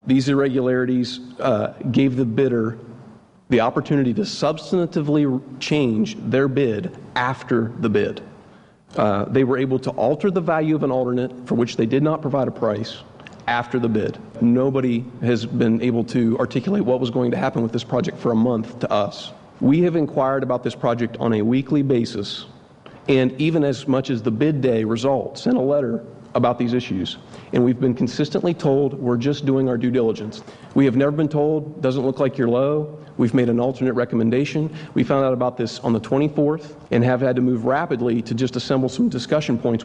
These irregularities gave the bidder the opportunity to substantively change their bid after the bid. They were able to alter the value of an alternate for which they did not provide a price after the bid. Nobody has been able to articulate what was going to happen with this project for a month to us. We have inquired about this project on a weekly basis, and even as much as the bid day results, sent a letter about these issues. And we've been consistently told we're just doing our due diligence. We have never been told, doesn't look like you're low. We've made an alternate recommendation. We found out about this on the 24th and have had to move rapidly to just assemble some discussion points.